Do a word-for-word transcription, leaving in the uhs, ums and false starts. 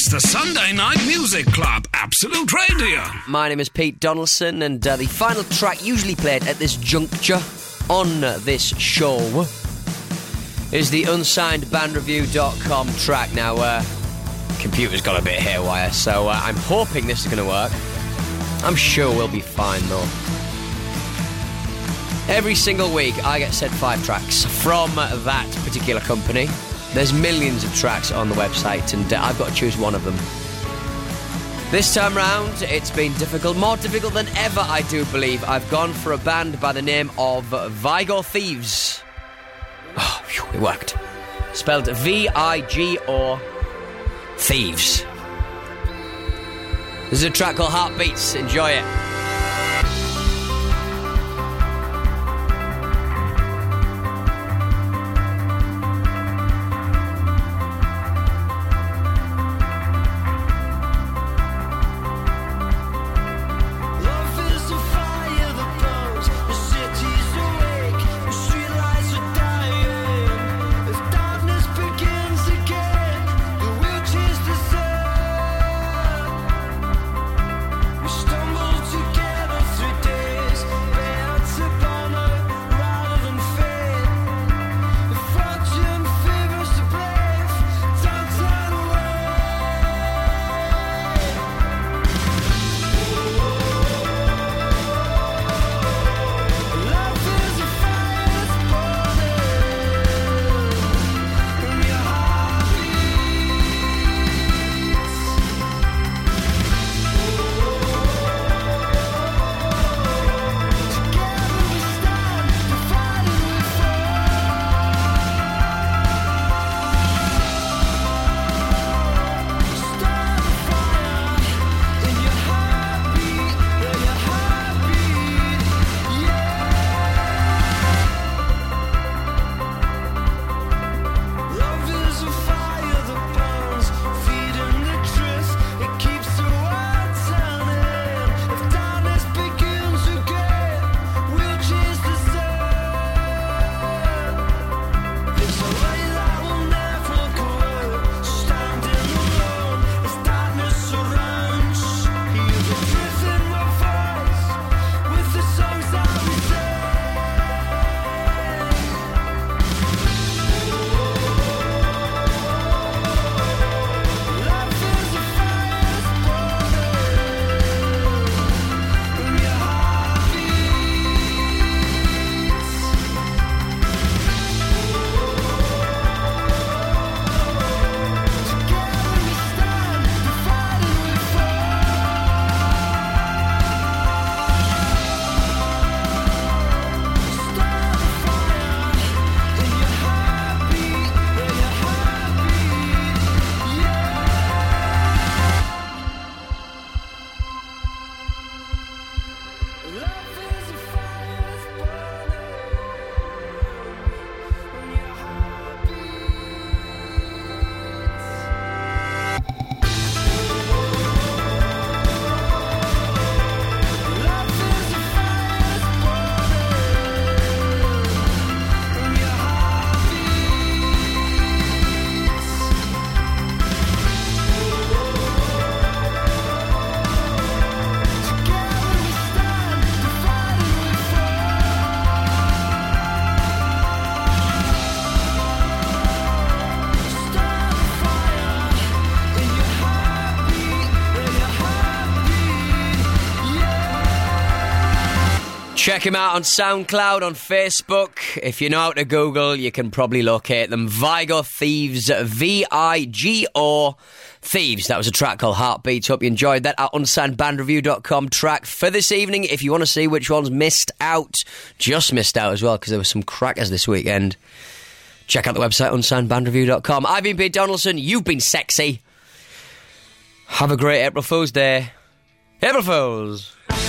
It's the Sunday Night Music Club, Absolute Radio. My name is Pete Donaldson, and uh, the final track usually played at this juncture on uh, this show is the unsigned band review dot com track. Now, uh, computer's got a bit haywire, so uh, I'm hoping this is going to work. I'm sure we'll be fine, though. Every single week, I get sent five tracks from that particular company. There's millions of tracks on the website, and uh, I've got to choose one of them. This time round, it's been difficult, more difficult than ever, I do believe. I've gone for a band by the name of Vigo Thieves. Oh, phew, it worked. Spelled V I G O Thieves. This is a track called Heartbeats. Enjoy it. Check him out on SoundCloud, on Facebook. If you know how to Google, you can probably locate them. Vigo Thieves, V I G O Thieves. That was a track called Heartbeats. Hope you enjoyed that. Our unsigned band review dot com track for this evening. If you want to see which ones missed out, just missed out as well, because there were some crackers this weekend, check out the website, unsigned band review dot com. I've been Pete Donaldson. You've been sexy. Have a great April Fool's Day. April Fools.